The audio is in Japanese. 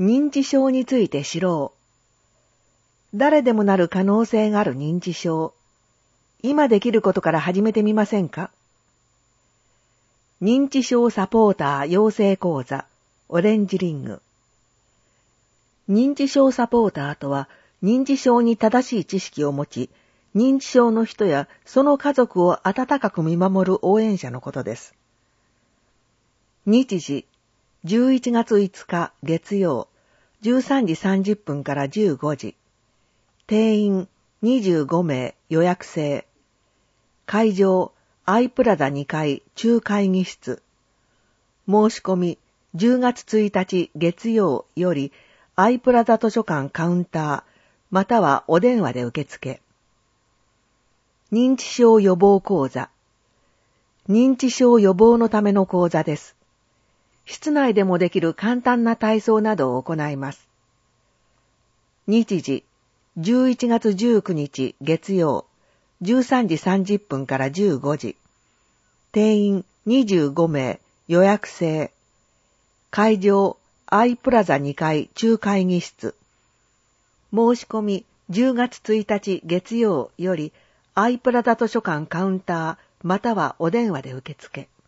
認知症について知ろう。誰でもなる可能性がある認知症。今できることから始めてみませんか？認知症サポーター養成講座、オレンジリング。認知症サポーターとは、認知症に正しい知識を持ち、認知症の人やその家族を温かく見守る応援者のことです。日時、11月5日月曜、13時30分から15時。定員25名予約制。会場、アイプラザ2階中会議室。申し込み、10月1日月曜より、アイプラザ図書館カウンター、またはお電話で受付。認知症予防講座。認知症予防のための講座です。室内でもできる簡単な体操などを行います。日時、11月19日月曜、13時30分から15時。定員25名、予約制。会場、アイプラザ2階中会議室。申し込み、10月1日月曜より、アイプラザ図書館カウンター、またはお電話で受付。